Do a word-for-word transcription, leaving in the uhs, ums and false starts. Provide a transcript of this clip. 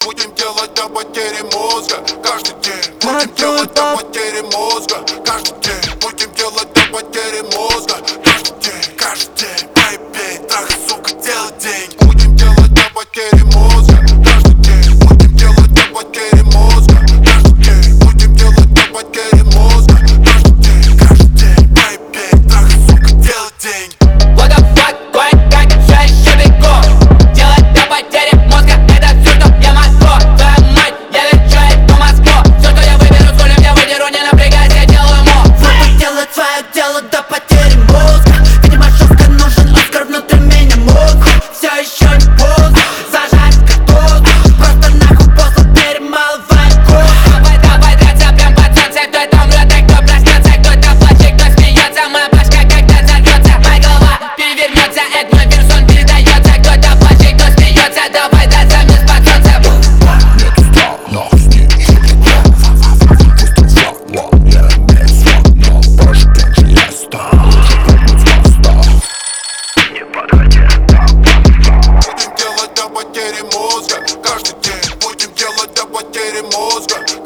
Будем делать до потери мозга каждый день. Будем делать до потери мозга каждый день. Будем делать до потери мозга каждый день. Каждый день, baby, трахай, сука, делай деньги. Будем делать до потери мозга каждый день. Будем делать до потери мозга каждый день. Будем делать до потери мозга каждый день. Каждый день, baby, трахай, сука, делай деньги. What the fuck, кое-как, я еще бегу. Делать до потери мозга, это все, что я могу. Твоя мать, я лечу эту Москву. Все, что я выберу, с рулем я выдеру, не напрягайся, я делаю мув. Буду делать свое дело до потери мозга. Видимо, жестко нужен Оскар внутри меня мозг. Все еще не поздно, зажать картошку. Просто нахуй после перемалывай кофе. Давай, давай, драться прям под солнце. Кто это умрет, а кто проснется, кто это плачет, кто смеется. Моя башка когда взорвется, моя голова перевернется. Это мой вирус, он передается. Кто это плачет, кто смеется. Давай, драться мне под солнцем. Нету страх, нахуй с ним шутит. Пусть он флаг, я имею сваг, но позже как же я стал. Прыгнуть с моста. Не подходи. Будем делать до потери мозга каждый день. Будем делать до потери мозга